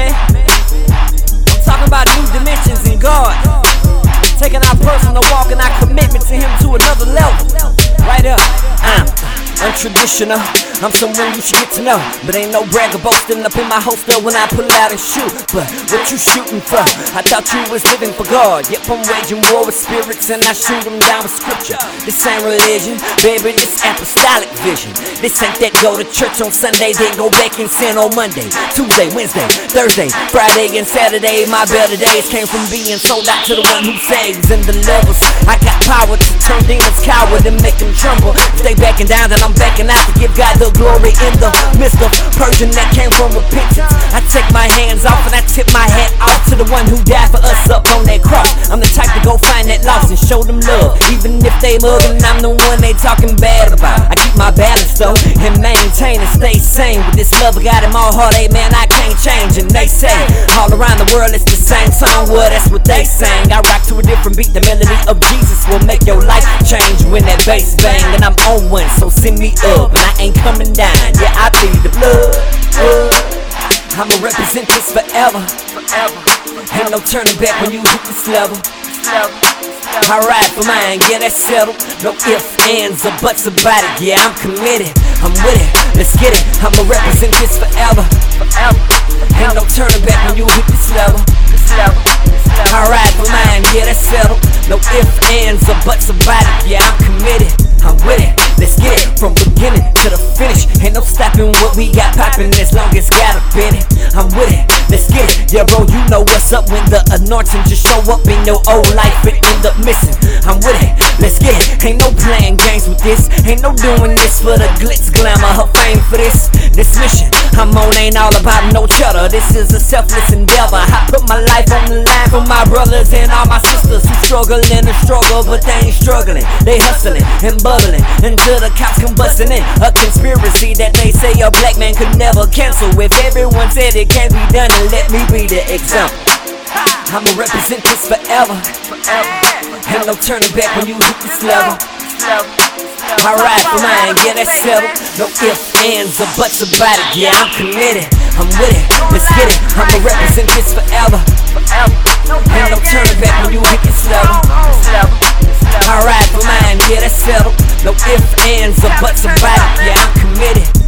man. I'm talking about new dimensions in God, taking our personal walk and our commitment to Him to another level. Right up, I'm untraditional. I'm someone you should get to know, but ain't no bragger boasting up in my holster when I pull out and shoot. But what you shooting for? I thought you was living for God. Yep, I'm waging war with spirits and I shoot them down with scripture. This ain't religion, baby, this apostolic vision. This ain't that go to church on Sunday, then go back and sin on Monday, Tuesday, Wednesday, Thursday, Friday, and Saturday. My better days came from being sold out to the one who saves and delivers. I got power to turn demons coward and make them tremble. If they backing down, then I'm backing out to give God the glory in the midst of purging that came from repentance. I take my hands off and I tip my hat off to the one who died for us up on that cross. I'm the type to go find that lost and show them love, even if they mugging, I'm the one they talking bad about. I keep my balance though and maintain and stay sane. With this love I got in my heart, hey man, I can't change. And they say all around the world it's the same song, well that's what they sang. I rock to a different beat, the melody of Jesus will make your life change when that bass bang. And I'm on one, so send me up and I ain't coming down. Yeah, I bleed the blood. I'ma represent this forever. Ain't no turning back when you hit this level. I ride for mine, yeah, that's settled. No ifs, ands, or buts about it. Yeah, I'm committed, I'm with it, let's get it. I'ma represent this forever. Ain't no turning back when you hit this level. I ride for mine, yeah, that's settled. No ifs, ands, or buts about it. Yeah, I'm committed, I'm with it, let's get it. From beginning to the finish, ain't no stopping what we got popping as long as got a in it. I'm with it, let's get it. Yeah bro, you know what's up when the anointing just show up in your old life and end up missing. I'm with it, let's get it. Ain't no playing games with this, ain't no doing this for the glitz, glamour, her fame for this mission I'm on ain't all about no cheddar. This is a selfless endeavor. I put my life on the line for my brothers and all my sisters who struggling and struggle, but they ain't struggling, they hustling and bubbling until the cops come busting in. A conspiracy that they say a black man could never cancel. If everyone said it can't be done, then let me be the example. I'ma represent this forever. Ain't no turning back when you hit this level. I ride for mine, yeah, that's settled. No ifs, ands, or buts about it. Yeah, I'm committed, I'm with it, let's get it. I'ma represent this forever. Ain't no turning back when you hit this level. I ride for mine, yeah, that's settled. No ifs, ands, or buts about it. Yeah, I'm committed.